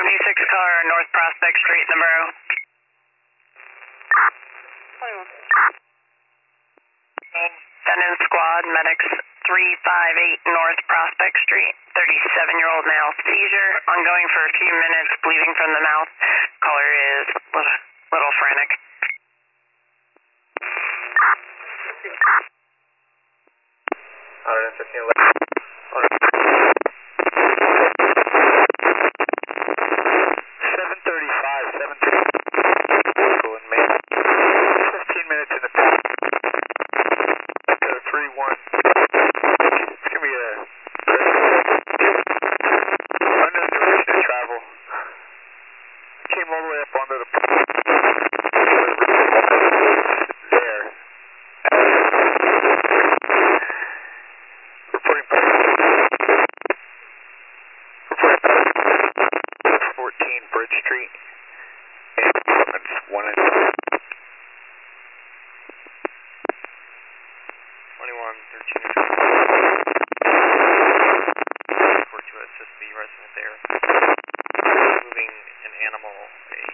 76 car, North Prospect Street in the borough. 10 squad, medics 358 North Prospect Street. 37-year-old male, seizure, ongoing for a few minutes, bleeding from the mouth. Caller is little frantic. 15 minutes in the past. 3-1. It's going to be a unknown direction of travel. Came all the way up onto the there. Reporting 14 Bridge Street. And apartments 1 and 2. 2113. Report to assist the resident there. Moving an animal, a